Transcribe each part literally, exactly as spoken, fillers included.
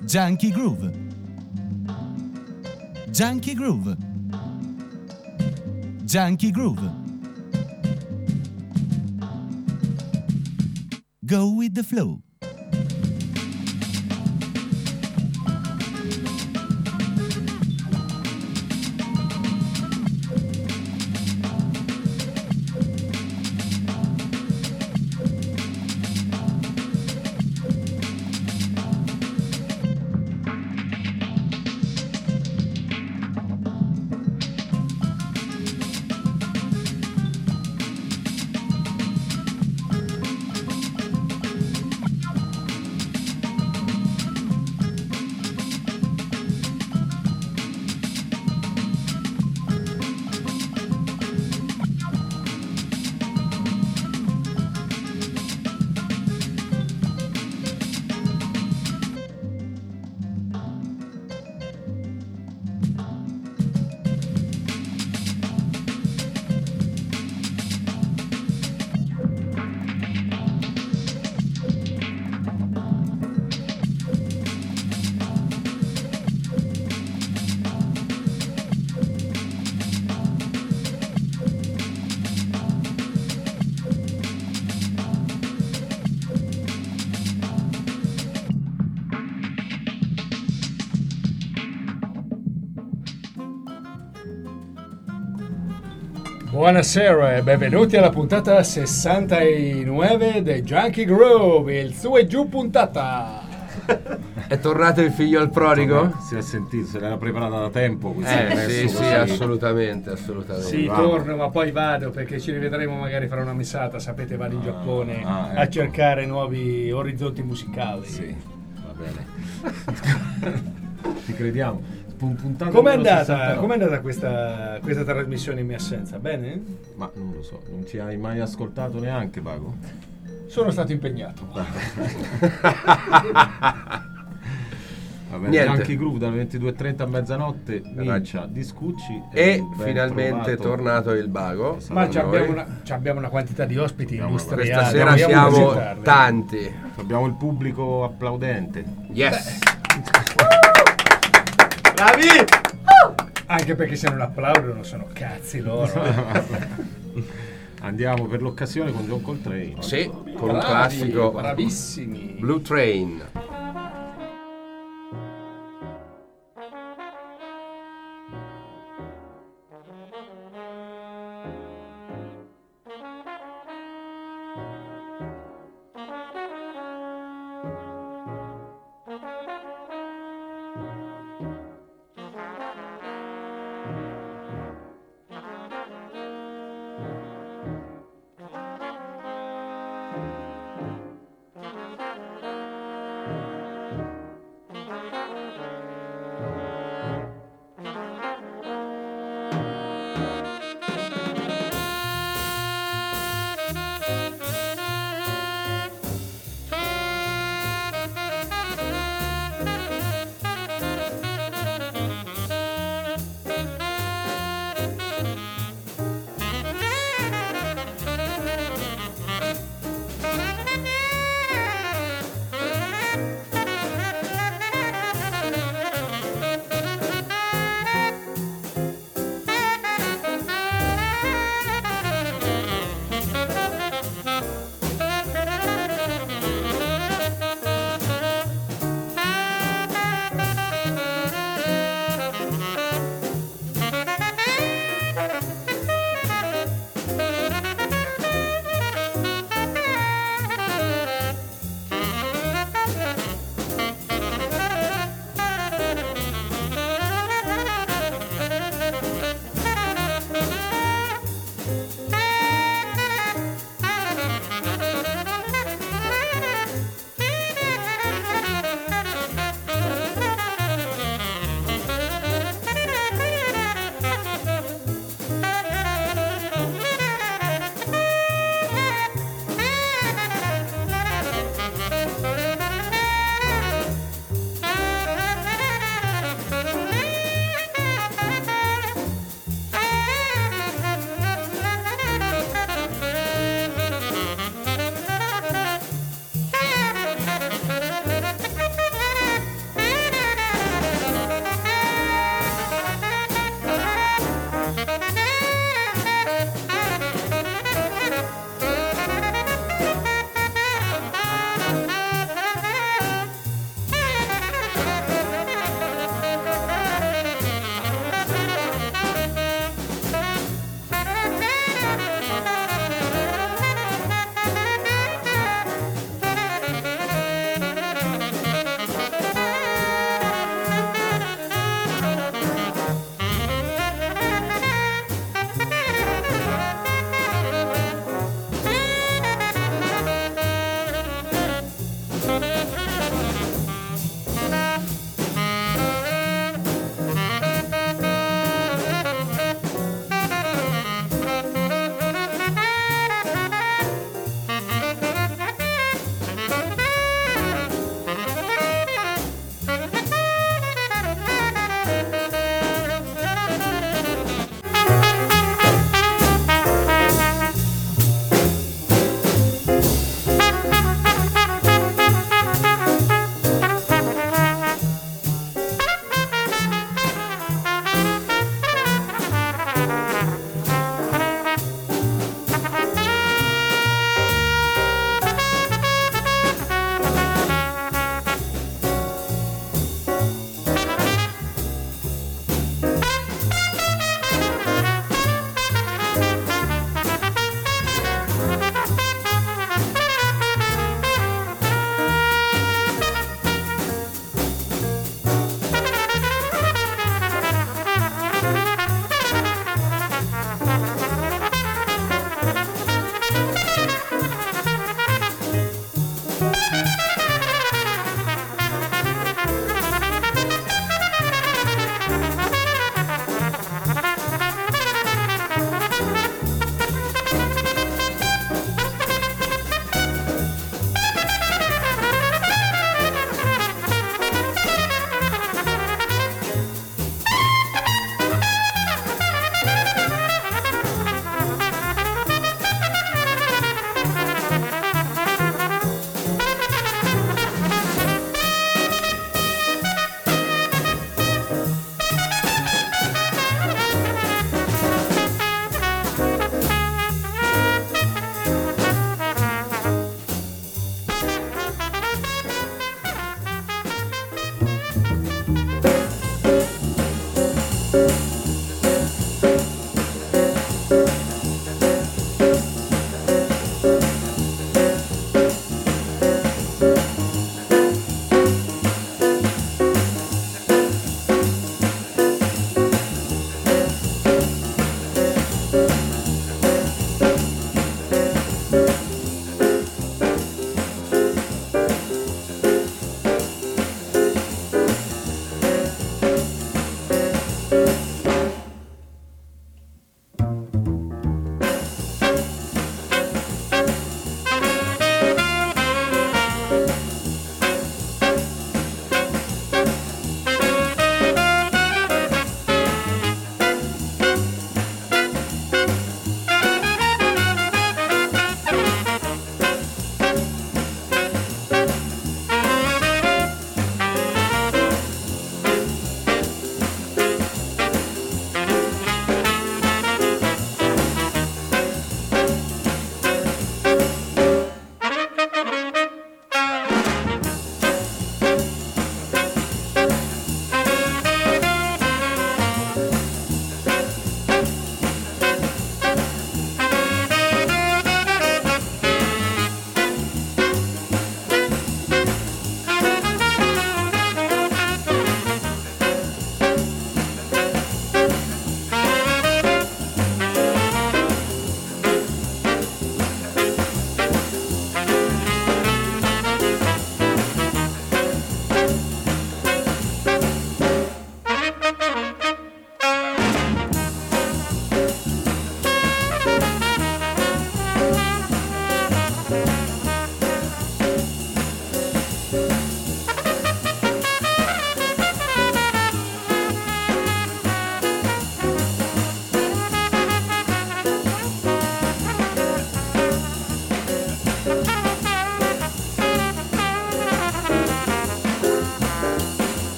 Junkie Groove. Junkie Groove. Junkie Groove. Go with the flow. Buonasera e benvenuti alla puntata sessantanove di Junkie Groove, il su e giù puntata. È tornato il figlio al prodigo? Insomma, si è sentito, se l'era preparata da tempo. Così Eh, adesso sì, così. sì, assolutamente, assolutamente. Sì, Vado. torno, ma poi vado perché ci rivedremo magari fra una missata. Sapete, vado in Giappone ah, a ecco. cercare nuovi orizzonti musicali. Sì, va bene. Ti crediamo. Pun- puntata Com'è numero andata, sessantanove. com'è andata questa, questa trasmissione in mia assenza? Bene? Ma non lo so, non ci hai mai ascoltato neanche, Pago? Sono stato impegnato. Va bene, Niente. Junkie Groove dalle ventidue e trenta a mezzanotte, Mincia, Discucci E ben finalmente è trovato. tornato il Bago. Esatto. Ma con ci abbiamo, noi. una, ci abbiamo una quantità di ospiti Abbiamo una- industriali. Questa sera vogliamo siamo presentarli? tanti. Abbiamo il pubblico applaudente. Yes. Bravi! Anche perché se non applaudono sono cazzi loro. Andiamo per l'occasione con John Coltrane. Sì, con un Bravi, classico bravissimi. Blue Train.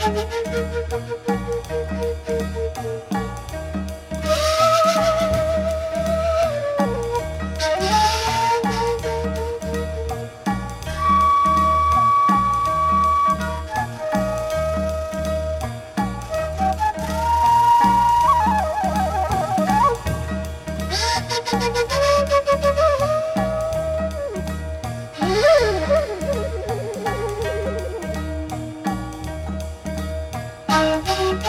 Thank you.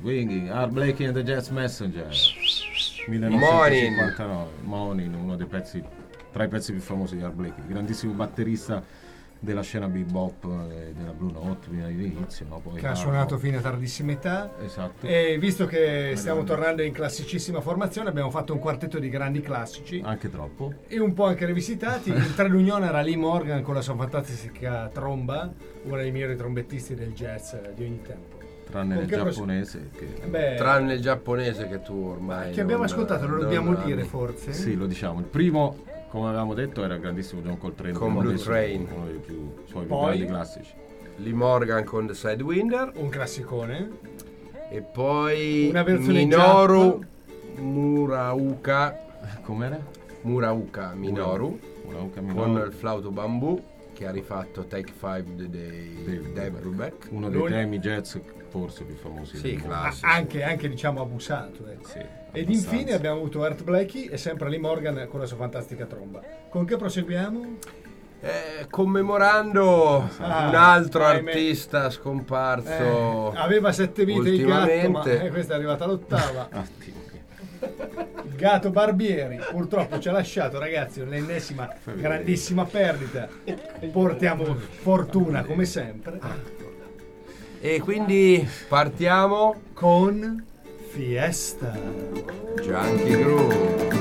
Winging, Art Blakey and the Jazz Messenger, millenovecentocinquantanove. Morning, uno dei pezzi, tra i pezzi più famosi di Art Blakey, grandissimo batterista della scena bebop e della Blue Note prima dell'inizio, no? Poi che ha suonato fino a tardissima età. Esatto. E visto che stiamo tornando in classicissima formazione, abbiamo fatto un quartetto di grandi classici, Anche troppo. e un po' anche rivisitati. Il tre d'unione era Lee Morgan con la sua fantastica tromba, uno dei migliori trombettisti del jazz di ogni tempo. Tranne Con il che pros- giapponese. Che... Beh, Tranne il giapponese che tu ormai che abbiamo non- ascoltato, lo non dobbiamo ami. dire forse? Sì, lo diciamo. Il primo, come avevamo detto, era il grandissimo John Coltrane Con uno Blue dei suoi- Train. uno dei più suoi più Poi? grandi classici. Lee Morgan con The Sidewinder. Un classicone. E poi Una versione Minoru Murauka. Com'era? Murauka Minoru Una un con camminone. il flauto bambù, che ha rifatto Take Five dei Dave Dave Brubeck. Uno dei Lui- temi jazz forse più famosi. Sì, del mondo. classico. Ah, anche, anche diciamo abusato. ecco. Sì, Ed abbastanza. infine abbiamo avuto Art Blakey e sempre Lee Morgan con la sua fantastica tromba. Con che proseguiamo? Eh, commemorando Ah, un altro ahimè. artista scomparso Eh, aveva sette vite il gatto, ma ultimamente. eh, questa è arrivata all'ottava. Ah, Dio mio. Il gatto Barbieri purtroppo ci ha lasciato, ragazzi, l'ennesima grandissima perdita. Portiamo fortuna come sempre E quindi partiamo con Fiesta. Junkie Groove.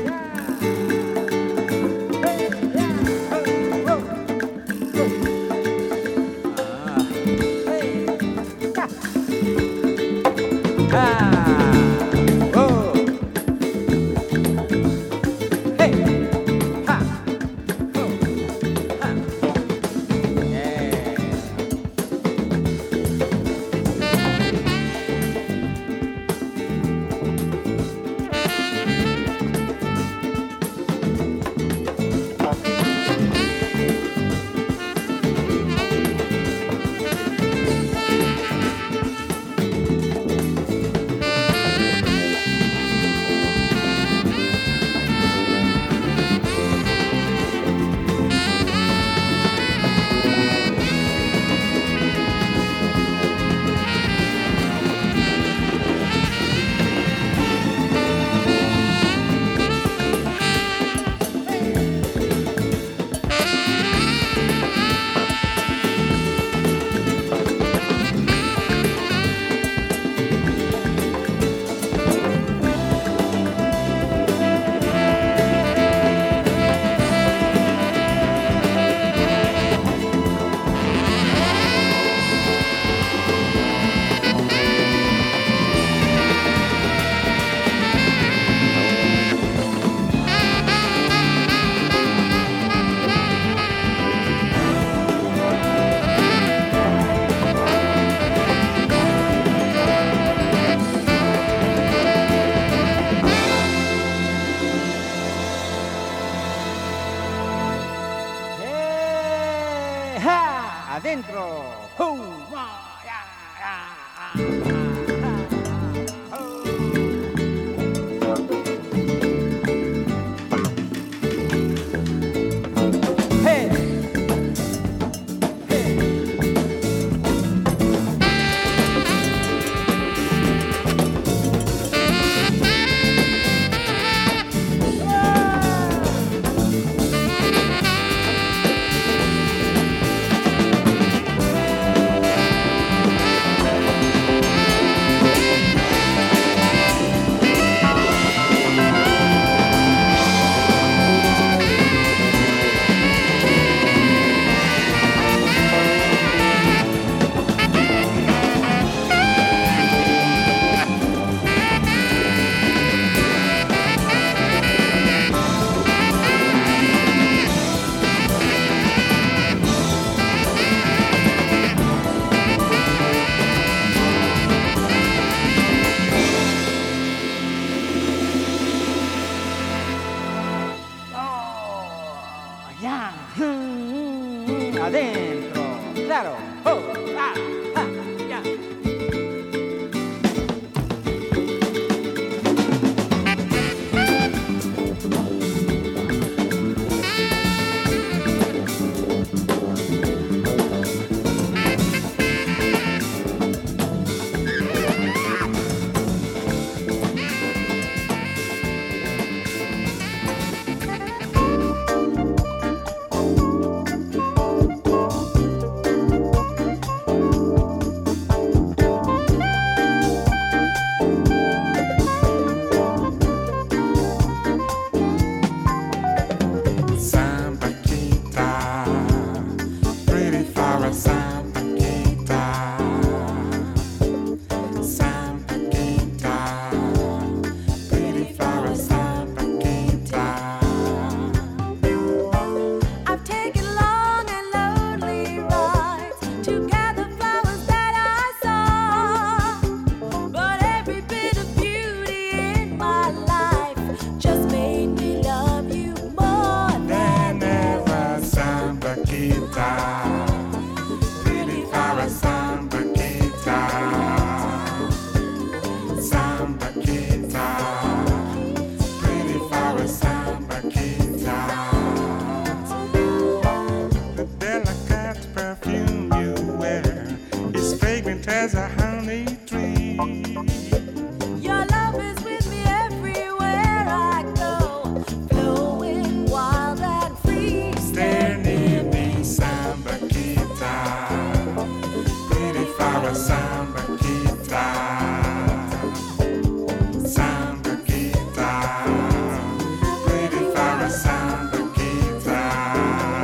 Adentro. ¡Hum! ¡Ma! ¡Ya! ¡Ya! ¡Ah! ¡Oh! ¡Hey! Ya. Mm, Adentro. Claro. Oh, ah, ah, ya. samba guitar, pretty flower samba guitar. The delicate perfume you wear is fragrant as a honey tree. Your love is with me everywhere I go, flowing wild and free. Stay near me, samba guitar, pretty flower samba guitar, samba guitar, pretty flower samba guitar.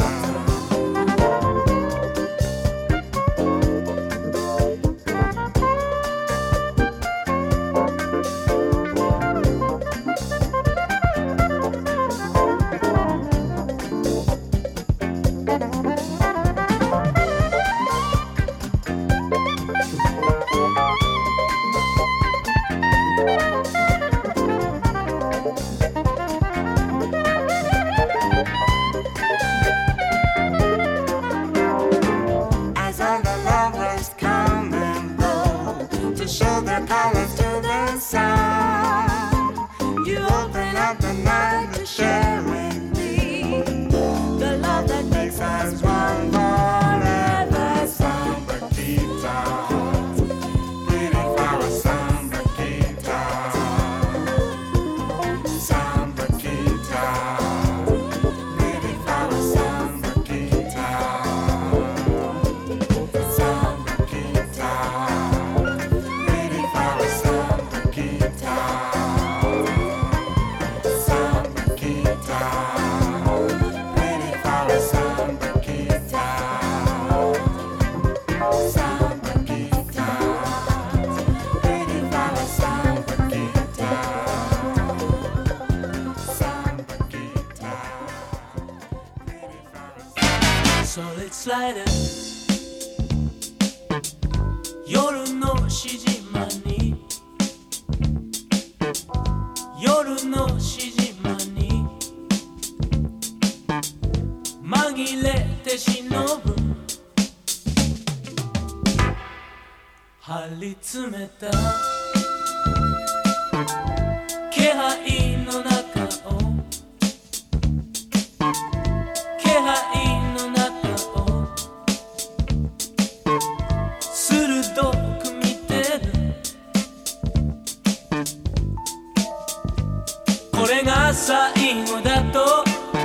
As all the lovers come and go to show their colors to the sun, you open up the night to share with me the love that makes us one forever. Samba guitar, pretty flower samba guitar, samba guitar, pretty flower samba guitar. Samba guitar, pretty flower samba guitar, samba guitar, pretty flower samba guitar, samba guitar, pretty flower samba guitar, samba guitar. Solid slider 夜のしじまに夜のしじまに紛れて忍ぶ張り詰めた気配の中を気配の中を鋭く見てるこれが最後だと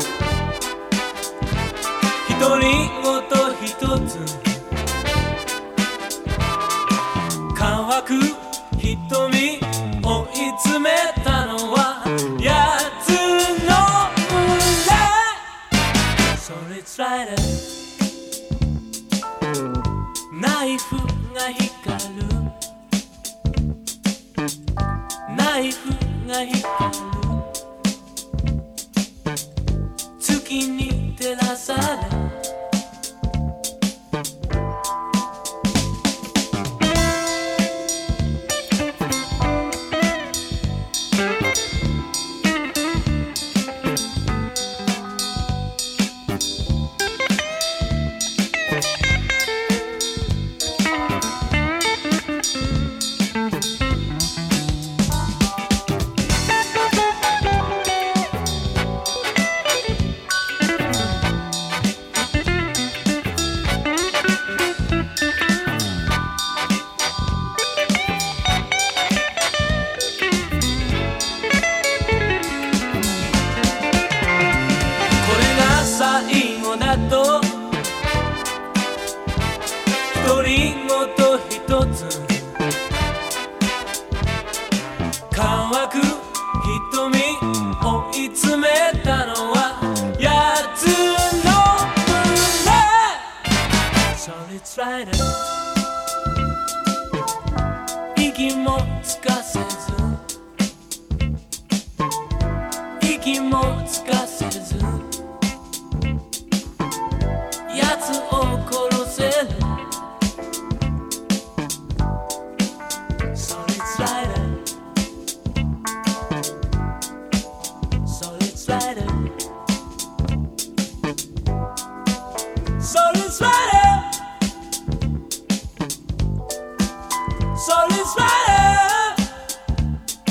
独り言一つ乾く瞳追い詰めたのは奴の胸それつらいでナイフが光るナイフが光る月に照らされ独り言一つ乾く瞳追い詰めたのは奴の胸それつらいで息もつかせず息もつかせず奴を殺せるSolid Spider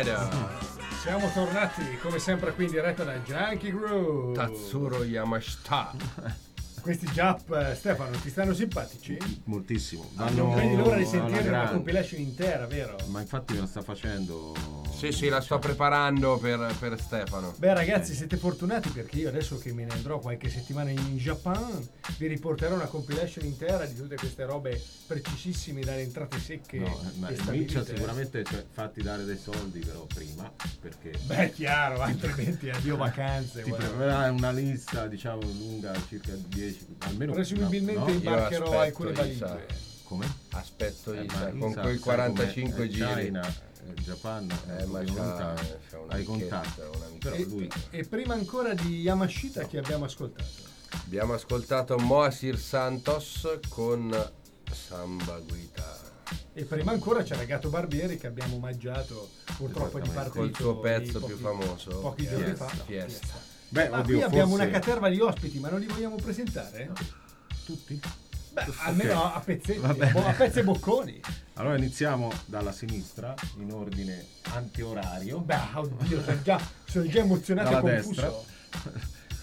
Rider. Siamo tornati come sempre qui in diretta da Junkie Groove. Tatsuro Yamashita. Questi Jap, Stefano, ti stanno simpatici? Moltissimo. Non vedi l'ora di alla sentire una grande. compilation intera, vero? Ma infatti me la sta facendo. Sì, sì, la sto preparando per, per Stefano. Beh ragazzi, siete fortunati perché io adesso che me ne andrò qualche settimana in Japan vi riporterò una compilation intera di tutte queste robe precisissime dalle entrate secche. No, ma e comincia stabilite. sicuramente, cioè, fatti dare dei soldi però prima, perché Beh, chiaro, altrimenti addio vacanze. ti guarda. preparerai una lista, diciamo, lunga, circa dieci, almeno Presumibilmente no? imbarcherò Io alcune aspetto, valigie. Come? Aspetto Eh, Isa, ma con Isa, quei sai quarantacinque com'è? giri. China, eh, Japan, Eh, ma eh, c'ha, lontano, c'ha una ai amichetta, contatti. una amichetta. Però E, lui e prima ancora di Yamashita che abbiamo ascoltato. Abbiamo ascoltato Moacir Santos con Samba Guitar. E prima ancora c'era Gatto Barbieri che abbiamo omaggiato purtroppo di partito Col suo pezzo pochi- più famoso, pochi giorni Fiesta, fa. Fiesta. Beh, Ma oddio, qui abbiamo forse una caterva di ospiti, ma non li vogliamo presentare? tutti. Beh, almeno a pezzetti, Va bene. a pezzi e bocconi. Allora iniziamo dalla sinistra in ordine antiorario. Beh, oddio, sono già, sono già emozionato Dalla e confuso. destra.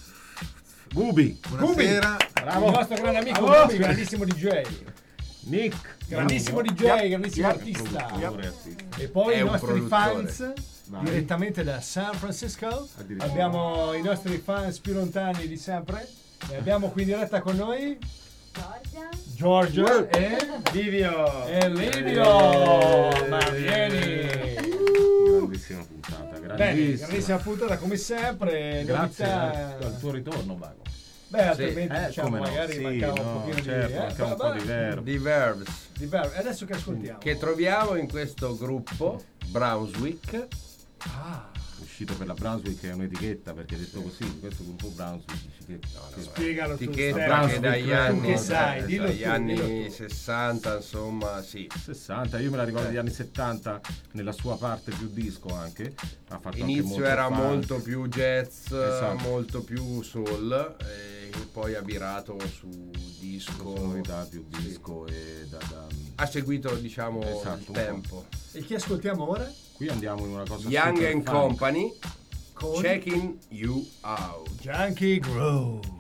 Bubi, Buonasera. Bravo. Il nostro grande amico Bravo. Bubi, grandissimo D J. Nick, Grandissimo D J, grandissimo artista. produttore, artista. E poi È i un nostri produttore. fans Vai. direttamente da San Francisco. Addirittura. Abbiamo i nostri fans più lontani di sempre. E abbiamo qui in diretta con noi Giorgia e Livio. e Livio. Eh. Ma vieni. Grandissima puntata, Bene, grandissima. grandissima puntata come sempre. Grazie novità- al, al tuo ritorno, Bago. Beh, altrimenti Eh, diciamo come no? magari Sì, mancava no, un pochino certo, di eh, mancava un po' vabbè. di verbo. Di Verbs, Di verbo. E adesso che ascoltiamo? che troviamo in questo gruppo Brunswick. Ah, Uscito per la Brunswick, che è un'etichetta, perché detto così, questo gruppo Brunswick dici che, che- spiegalo tu. Etichetta Stefano. che dagli tu anni, che sai, eh, dillo dagli tu, dillo anni tu. sessanta, insomma, sì. sessanta, io me la ricordo degli anni settanta, nella sua parte più disco anche. Ha fatto anche Inizio molto era funk. molto più jazz, Esatto. molto più soul, e poi ha virato su disco. sonorità più disco e da, da- Ha seguito, diciamo, Esatto, il un tempo. E chi ascoltiamo ora? Qui andiamo in una cosa Young super and funk. Company, Con Checking You Out. Junkie Groove.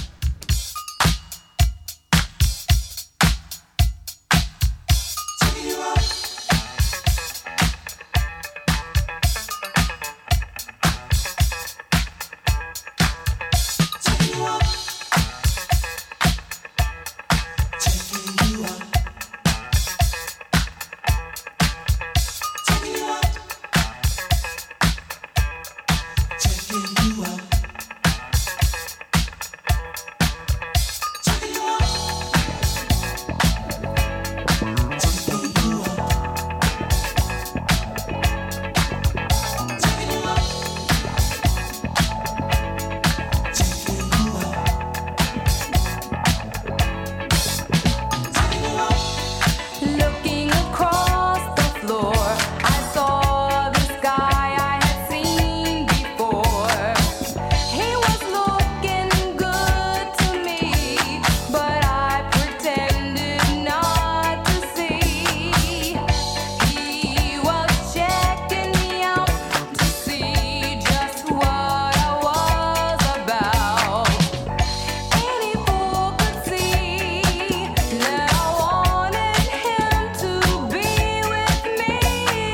Looking across the floor, I saw this guy I had seen before. He was looking good to me, but I pretended not to see. He was checking me out to see just what I was about. Any fool could see that I wanted him to be with me.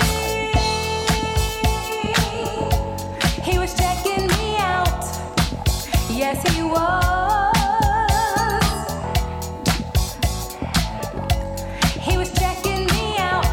He was checking me out. Yes, he was. He was checking me out.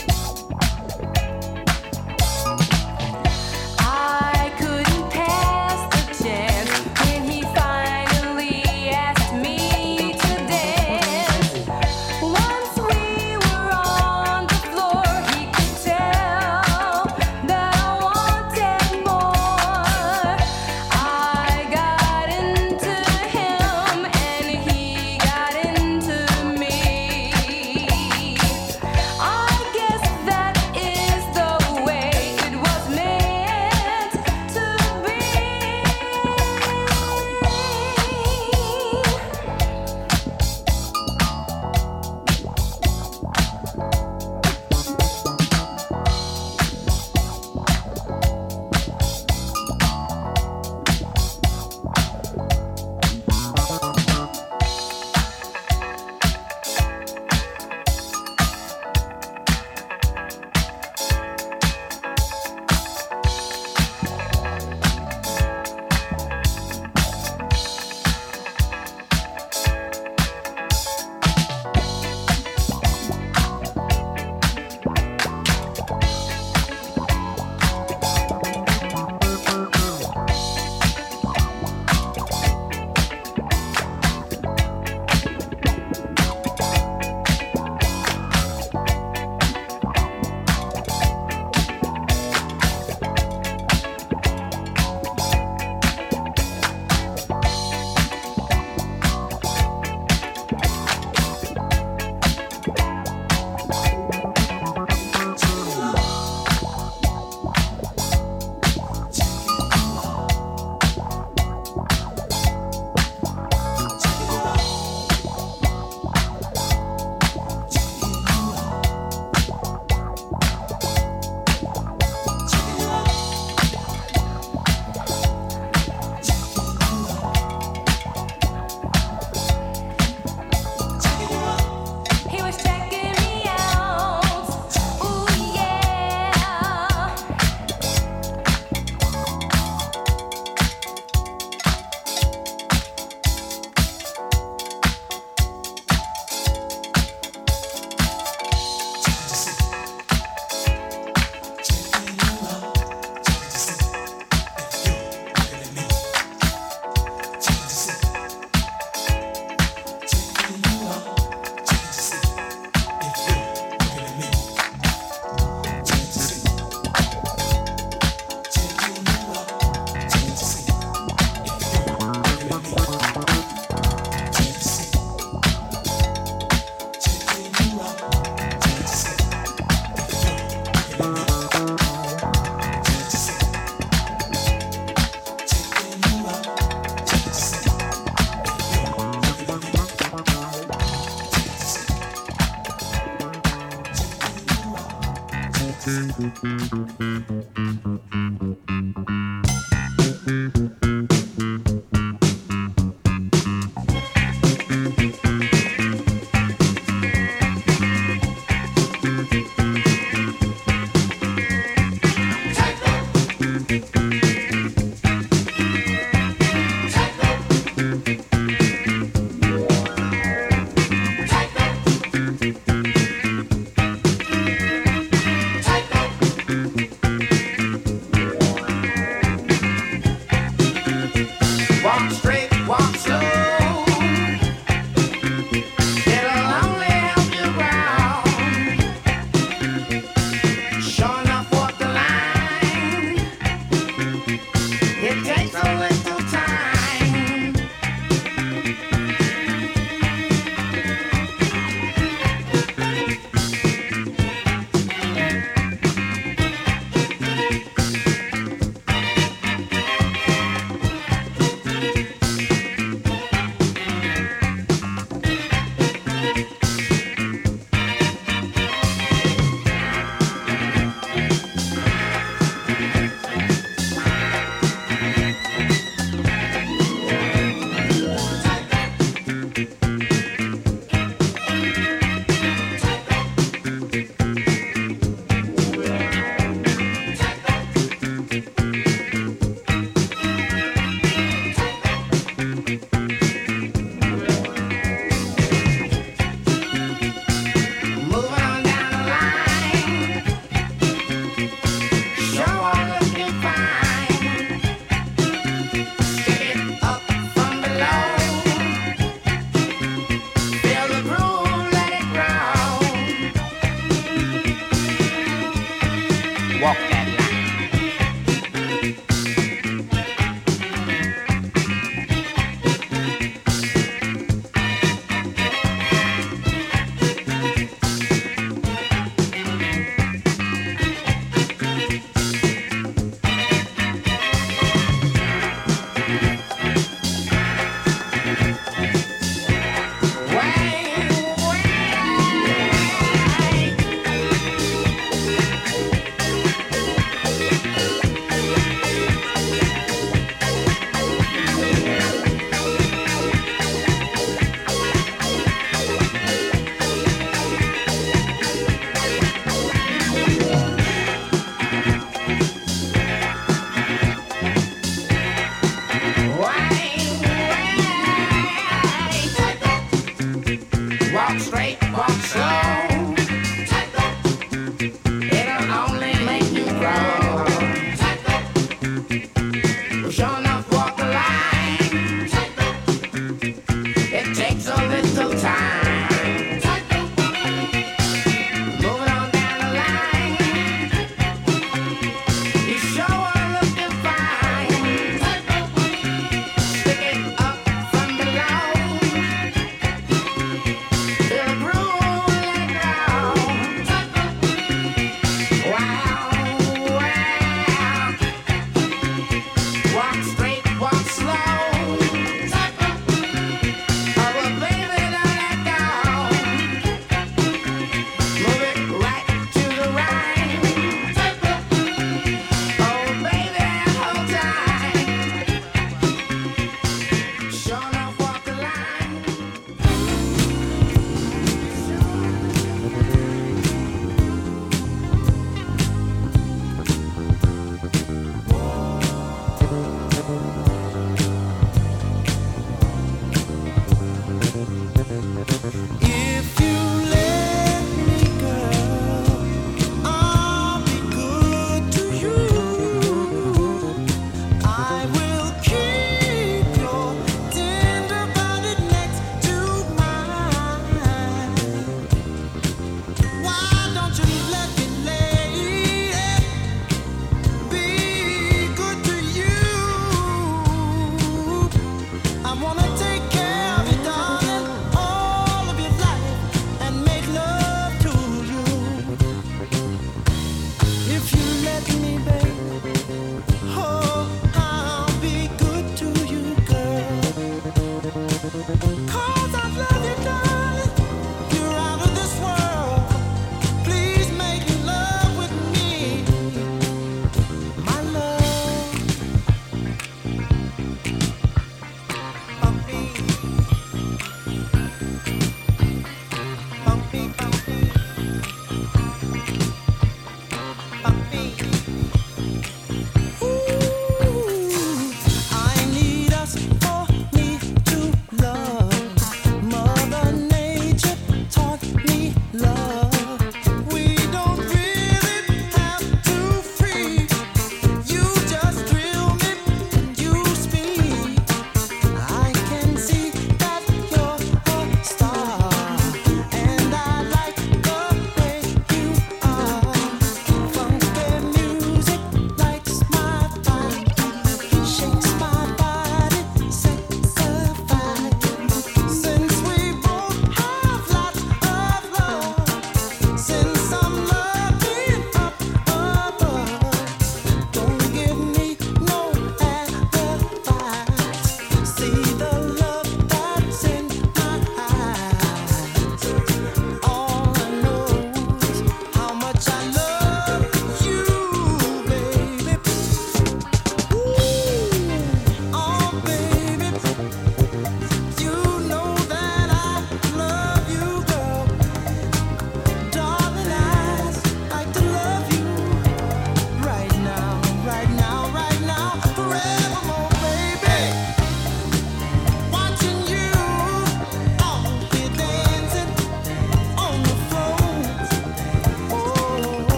I couldn't tell Take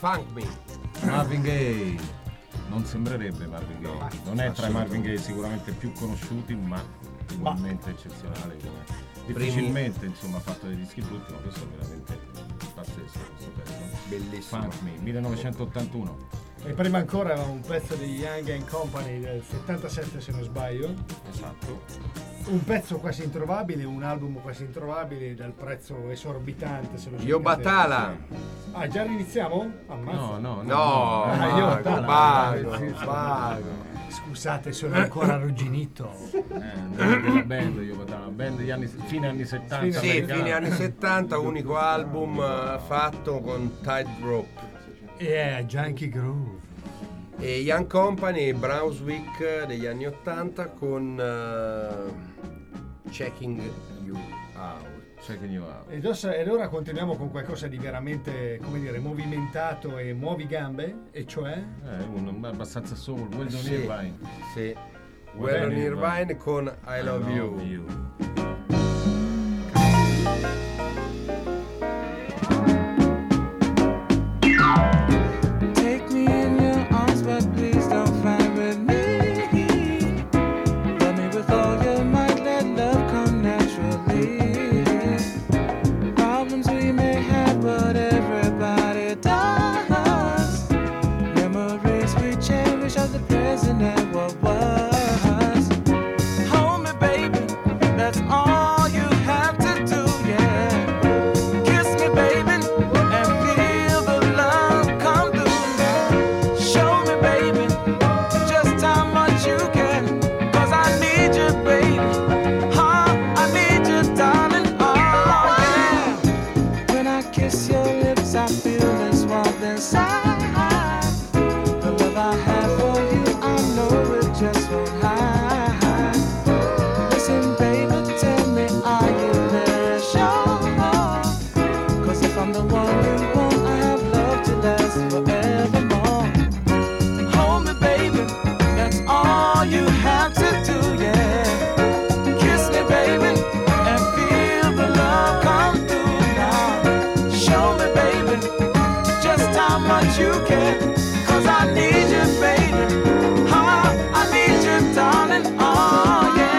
Funk Me. Marvin Gaye. Non sembrerebbe Marvin Gaye. Non è tra i Marvin Gaye sicuramente più conosciuti, ma ugualmente eccezionale. come- Difficilmente insomma ha fatto dei dischi brutti, ma questo è veramente pazzesco questo pezzo. Bellissimo. Funk Me, millenovecentottantuno. E prima ancora un pezzo di Young and Company del settantasette se non sbaglio. Esatto. Un pezzo quasi introvabile, un album quasi introvabile dal prezzo esorbitante. Se lo Io cercate. Batala. Ah, già riniziamo? Ammazza. No, no, no. No, Ah, Bago, io Batala. Bago, Sì, sì. Bago. Scusate, sono ancora arrugginito. Eh, della band, io vado una band degli anni fine anni settanta. Sì, americana. fine anni settanta, unico album eh, fatto con Tightrope. E è Junkie Groove. E Young Company, Brunswick degli anni ottanta con eh, Checking You Out. Checking You Out. Ed ora, ed ora continuiamo con qualcosa di veramente, come dire, movimentato e muovi gambe, e cioè Eh, un abbastanza soul, Well Done Sì, Irvine. sì. Well on Irvine con I Love You. You. Take me in your arms, but please don't fight with me. Love me with all your might, let love come naturally. Problems we may have, but everybody does. Memories we cherish of the present and what was. Hold me, baby, that's all you have to do, yeah. Kiss me, baby, and feel the love come through. Show me, baby, just how much you can. 'Cause I need you, baby. Huh? I need you, darling. Oh, yeah. When I kiss your lips, I feel this warmth inside. The love I have for you, I know it just won't hide. Listen, baby, tell me, are you very sure? 'Cause if I'm the one you want, I have love to last forevermore. Hold me, baby, that's all you have to do, yeah. Kiss me, baby, and feel the love come through now. Show me, baby, just how much you care. 'Cause I need you, baby. Huh? I need you, darling. Oh, yeah.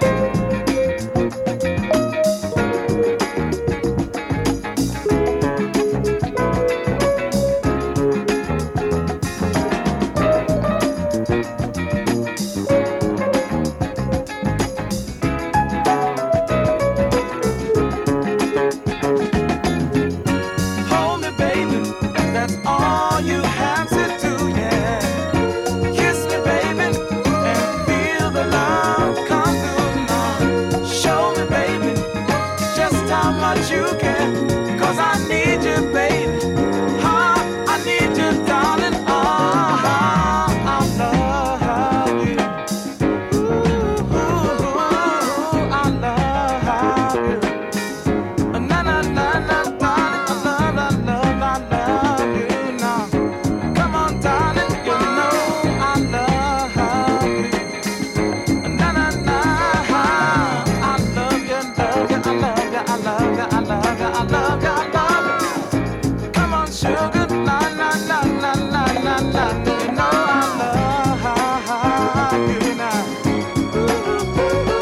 Hold me, baby, that's all you have to do, yeah. Kiss me, baby, and feel the love come through now. Show me, baby, just how much you can. 'Cause I need you, baby. Huh? I need you, darling. Oh, I love you. Ooh, I love you. Na na na na, darling, I love, I love, I love you now. Come on, darling, you know I love you. Na na na, I love you, love you, I love you, I love you, I love you, I love you, I love you. Come on, sugar, na na na na na na na, you know I love you now. Ooh,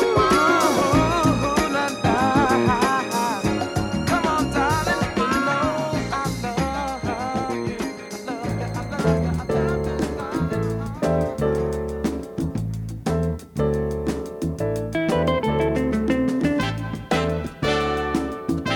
na na. Come on, darling, you know I love you. I love you, I love you, I love you, darling.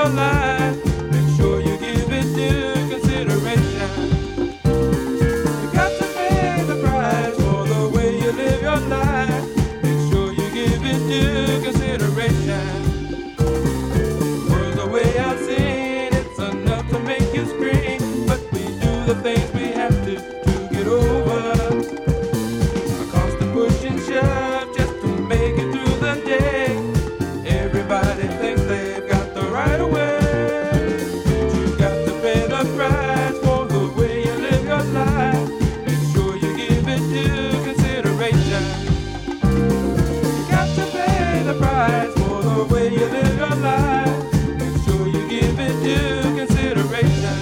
your life. Make sure you give it due consideration. You got to pay the price for the way you live your life. Make sure you give it due consideration. World's the way I've seen, it's enough to make you scream. But we do the things we have to to get over. A constant push and shove just to make it through the day. Everybody thinks they've got the right of way. But you've got to pay the price for the way you live your life. Make sure you give it due consideration. You got to pay the price for the way you live your life. Make sure you give it due consideration.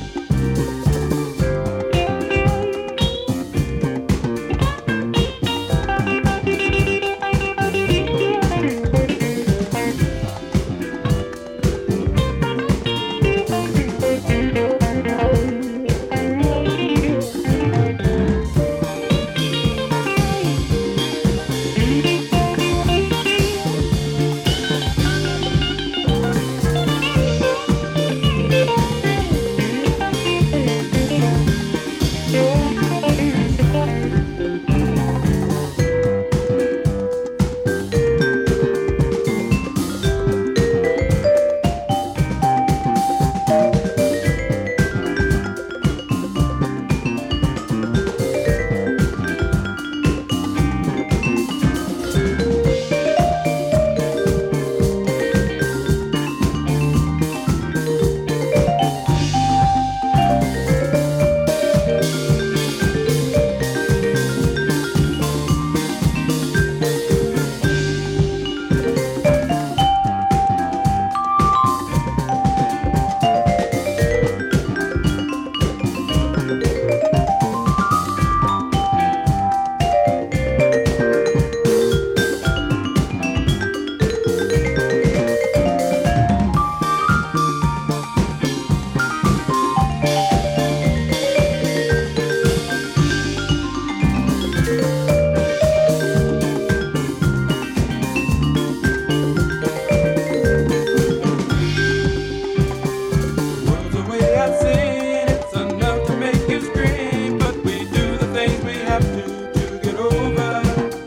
World's the way I've seen, it's enough to make you scream. But we do the things we have to to get over.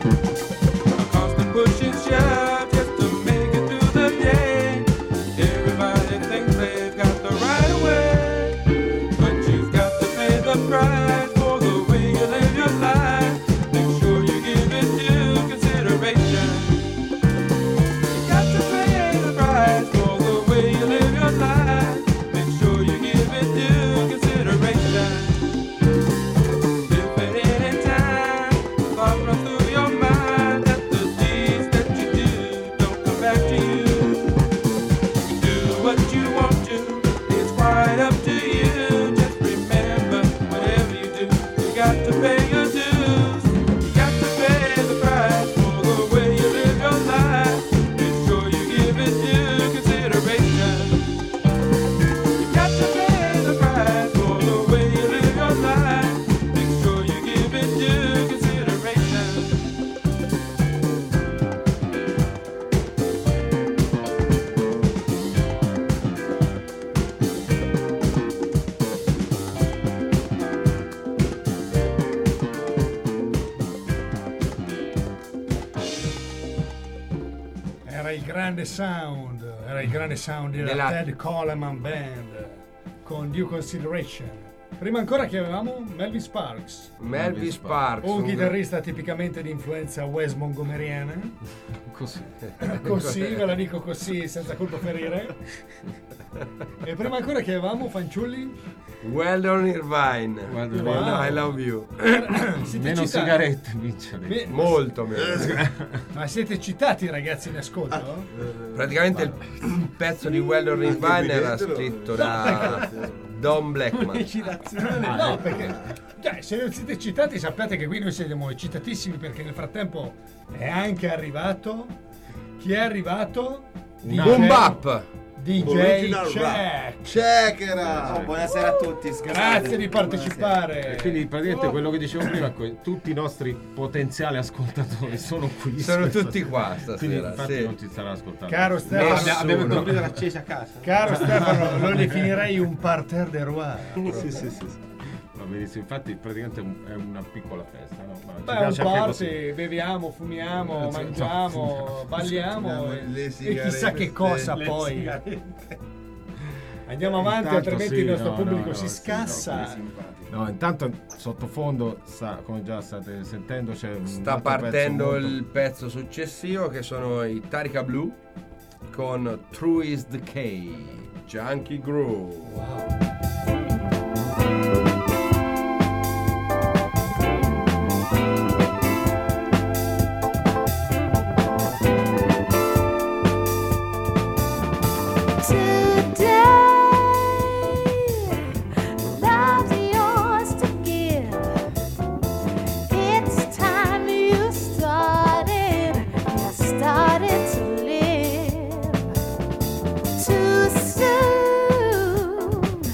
A constant push and shove just to make it through the day. Everybody thinks they've got the right of way. But you've got to pay the price for the way you live your life. Make sure you give it due consideration. You got to pay the price for the way you live your life. Make sure you give it due consideration. If at any time thought runs through your mind that the deeds that you do don't come back to you, you do what you want to, it's quite up to you. Just remember, whatever you do, you got to pay your dues. You got to pay the price for the way you live your life. Make sure you give it due consideration. You got to pay the price for the way you live your life. Make sure you give it due consideration. Era il grande sound, era il grande sound della Della- Ted Coleman Band con Due Consideration. Prima ancora che avevamo Melvin Sparks, Melvin Sparks. un un- chitarrista tipicamente di influenza West Montgomeryana. Così. Così, ve la dico così, senza colpo ferire. E prima ancora che avevamo Fanciulli, Weldon Irvine. Guarda, Wow. No, I love you. siete Meno citati- sigarette, vince. Me- Molto meno. Ma siete citati ragazzi in ascolto? Praticamente il pezzo di Weldon Irvine era vedetelo. scritto da Don Blackman. No, perché cioè, se non siete citati sappiate che qui noi siamo citatissimi perché nel frattempo è anche arrivato. Chi è arrivato? Boom Bap. D J Original Check. Checkera. Oh, buonasera a tutti, scusate. Grazie di partecipare. E quindi praticamente quello che dicevo prima è que- tutti i nostri potenziali ascoltatori sono qui. Sono stasera. tutti qua Quindi stasera. infatti Sì. non ci stanno ascoltando. Caro Stefano, Abbiamo, abbiamo il computer acceso a casa. caro Stefano, lo definirei un parterre de roi. Sì, sì, sì, sì. Va benissimo, infatti praticamente è un- è una piccola festa, no? Ma ci Beh, un piace anche party, così. beviamo, fumiamo, Sì, mangiamo, sì. balliamo e, Le e chissà sigarette, che cosa le poi. sigarette. Andiamo avanti, Intanto altrimenti sì, il nostro no, pubblico no, si no, sì, scassa. No, intanto sottofondo, sta, come già state sentendo, c'è un Sta altro partendo pezzo molto- il pezzo successivo che sono i Tarika Blue con True is Decay, Junkie Groove. Love's yours to give. It's time you started, you started to live. Too soon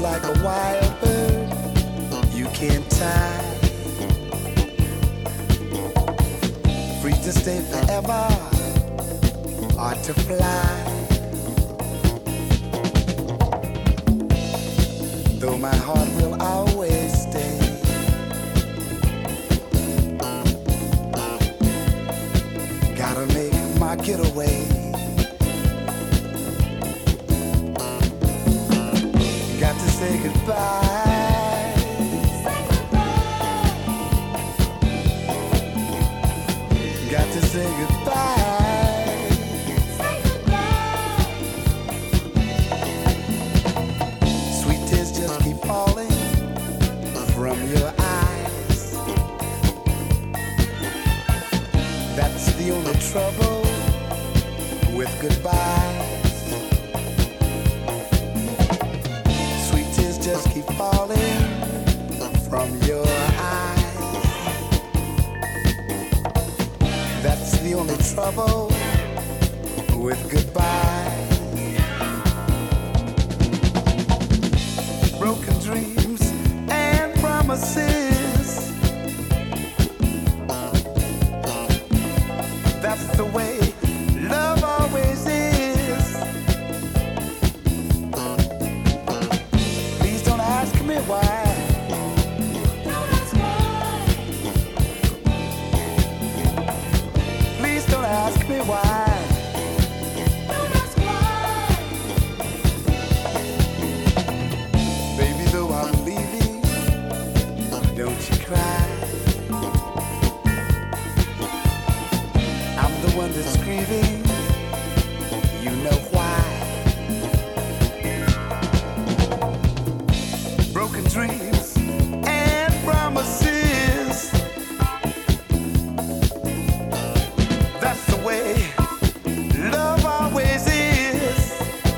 like a wild bird, you can't tie. Free to stay forever or to fly. Though my heart will always stay. Gotta make my getaway. Got to say goodbye. Got to say goodbye. Sweet tears just keep falling from your eyes. That's the only trouble with goodbyes. Sweet tears just keep falling from your eyes. That's the only trouble with goodbye. Broken dreams and promises. That's the way love always is. Please don't ask me why. Please don't ask me why. Baby, though I'm leaving, don't you cry. I'm the one that's grieving, you know why. Broken dreams and promises. That's the way love always is.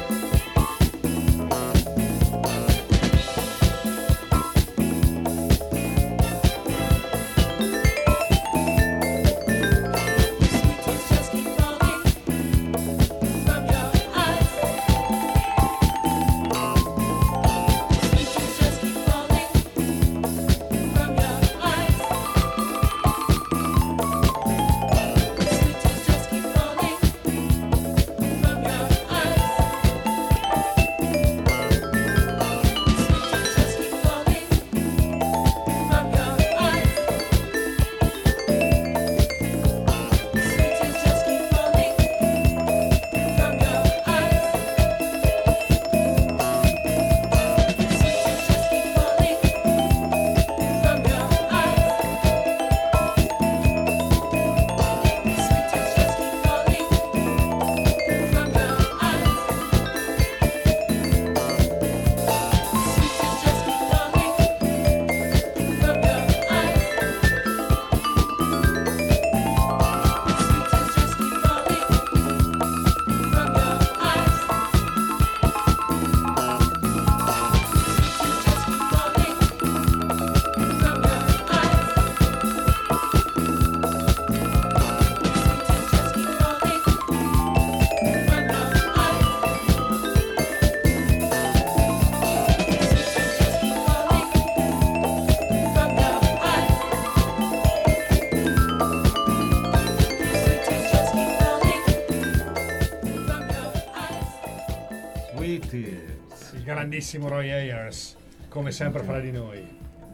Sweet Tears. Il grandissimo Roy Ayers, come sempre fra di noi.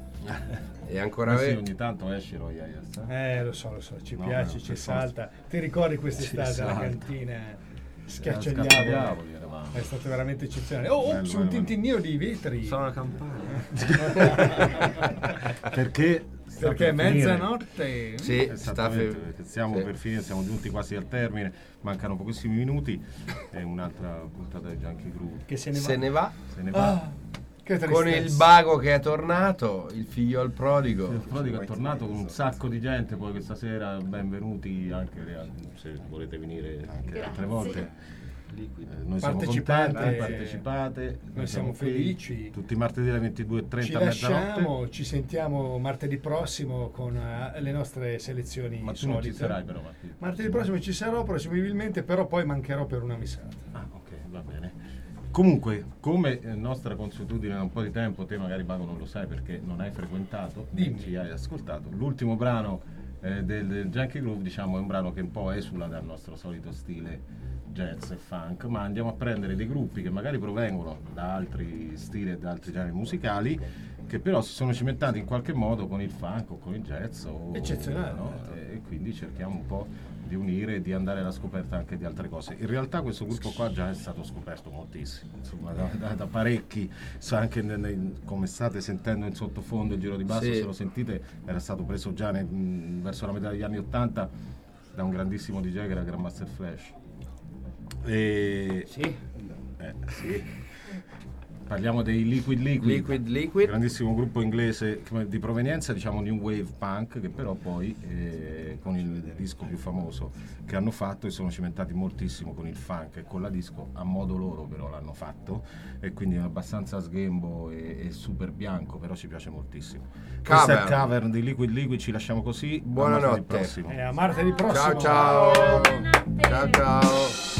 E ancora Eh sì, ve- ogni tanto esce Roy Ayers. eh. Eh, lo so, lo so, ci No, piace, no, ci per salta. Ti ricordi quest'estate Ci alla salta. cantina? Schiaccia Schiaccia gli gli avoli. avoli eravamo. È stato veramente eccezionale. Oh, Bello, ops, bello, un tintinnio di vetri. Sono una campana. Perché sta Perché è per finire. mezzanotte. Sì, sta Esattamente, fe- perché stiamo sì. per finire, siamo giunti quasi al termine, mancano pochissimi minuti e un'altra puntata di Junkie Groove. Che se ne va. Se ne va Se ne va. Ah, che con tristezza. il bago che è tornato, il figlio al prodigo. Il prodigo è tornato con un sacco di gente, poi questa sera benvenuti anche se volete venire anche altre volte. Eh, noi siamo Partecipate. contenti, partecipate, Noi siamo qui felici. tutti i martedì alle ventidue e Ci trenta a mezzanotte. lasciamo, ci sentiamo martedì prossimo con eh, le nostre selezioni Ma tu solite. non ci sarai però martedì. Martedì prossimo ci sarò presumibilmente, però poi mancherò per una misata. Ah, ok, va bene. Comunque, come eh, nostra consuetudine da un po' di tempo, te magari Paco non lo sai perché non hai frequentato, Dimmi. ci hai ascoltato. L'ultimo brano eh, del, del Junkie Groove, diciamo, è un brano che un po' esula dal nostro solito stile jazz e funk, ma andiamo a prendere dei gruppi che magari provengono da altri stili e da altri generi musicali, che però si sono cimentati in qualche modo con il funk o con il jazz. O, Eccezionale, no? certo. E quindi cerchiamo un po' di unire e di andare alla scoperta anche di altre cose. In realtà questo gruppo qua già è stato scoperto moltissimo, insomma, da, da, da parecchi, sa anche ne- ne- come state sentendo in sottofondo il giro di basso, Sì. se lo sentite, era stato preso già ne- mh, verso la metà degli anni ottanta da un grandissimo D J che era Grandmaster Flash. E Sì. eh, sì. Parliamo dei Liquid Liquid, Liquid Liquid. grandissimo gruppo inglese come- di provenienza, diciamo new wave punk, che però poi eh, con il disco più famoso che hanno fatto, e sono cimentati moltissimo con il funk e con la disco, a modo loro però l'hanno fatto, e quindi è abbastanza sghembo e, e super bianco, però ci piace moltissimo. Questo è il Cavern. Cavern di Liquid Liquid, ci lasciamo così. a Buonanotte. martedì prossimo. E a martedì prossimo. Ciao ciao. Ciao ciao.